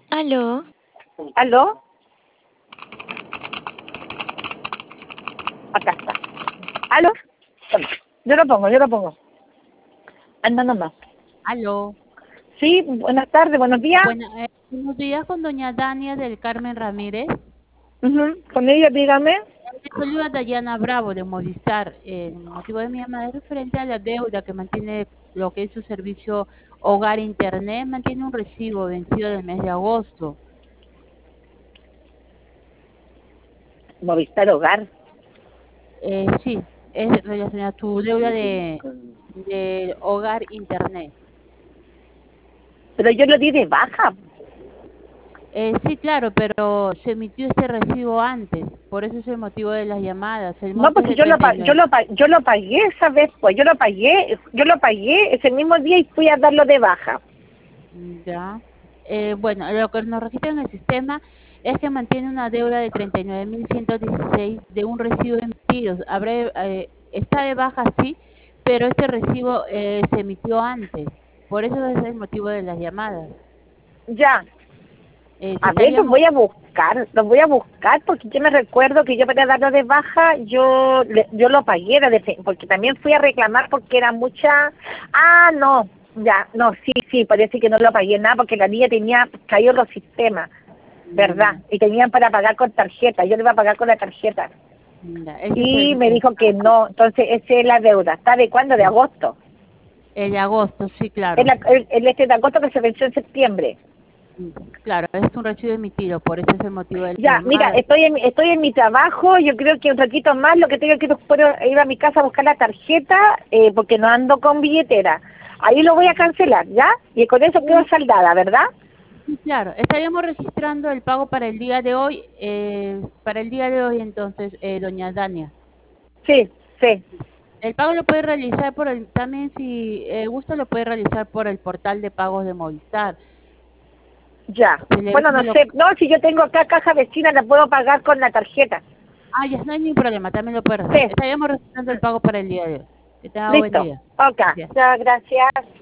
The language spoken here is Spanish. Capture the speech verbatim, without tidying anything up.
¿Aló? ¿Aló? Acá está. ¿Aló? Toma. Yo lo pongo, yo lo pongo. Anda nomás. Aló. Sí, buenas tardes, buenos días. Buena, eh, buenos días con doña Dania del Carmen Ramírez. Ujú. Con ella, dígame. Soy a Dayana Bravo de Movistar. Eh, el motivo de mi llamada es referente a la deuda que mantiene lo que es su servicio Hogar Internet. Mantiene un recibo vencido del mes de agosto. Movistar Hogar. Eh, sí, es relacionada a tu deuda de, de Hogar Internet. Pero yo lo di de baja. Eh, sí, claro, pero se emitió este recibo antes, por eso es el motivo de las llamadas. El No, monto es porque de yo lo, treinta y pa- yo nueve. lo, pa- yo lo pagué esa vez, pues. Yo lo pagué, yo lo pagué ese mismo día y fui a darlo de baja. Ya. Eh, bueno, lo que nos registra en el sistema es que mantiene una deuda de treinta y nueve mil ciento dieciséis de un recibo emitido. Habré, eh, está de baja, sí, pero este recibo eh, se emitió antes. Por eso es el motivo de las llamadas. Ya. Eh, A ver, los estaríamos, voy a buscar, los voy a buscar porque yo me recuerdo que yo para darlo de baja, yo le- yo lo pagué, era de fe- porque también fui a reclamar porque era mucha... Ah, no, ya, no, sí, sí, parece que no lo pagué nada porque la niña tenía caído los sistemas, ¿verdad? mm, Y tenían para pagar con tarjeta, yo le iba a pagar con la tarjeta. ya, ese es Y el, me eh, dijo que no, entonces esa es la deuda. ¿Está de cuándo? De agosto. el de agosto, sí, El, claro. el, el este de agosto que se venció en septiembre. Mm, claro, es un recibo emitido, por eso es el motivo de la Ya, mira, llamada. estoy en, estoy en mi trabajo, yo creo que un ratito más, lo que tengo que puedo ir a mi casa a buscar la tarjeta, eh, porque no ando con billetera. Ahí lo voy a cancelar, ¿ya? Y con eso quedo saldada, ¿verdad? Sí, claro, estaríamos registrando el pago para el día de hoy, eh, para el día de hoy entonces, eh, doña Dania. Sí, sí, El pago lo puede realizar por el, también si eh, gusta lo puede realizar por el portal de pagos de Movistar. ya. Se le Bueno, no vende lo- sé, no, si yo tengo acá caja vecina, la puedo pagar con la tarjeta. ah, ya no hay ningún problema, también lo puede realizar. Sí, Estaríamos registrando el pago para el día de hoy. Que tenga buen listo. día. Ok, Gracias. ya, gracias.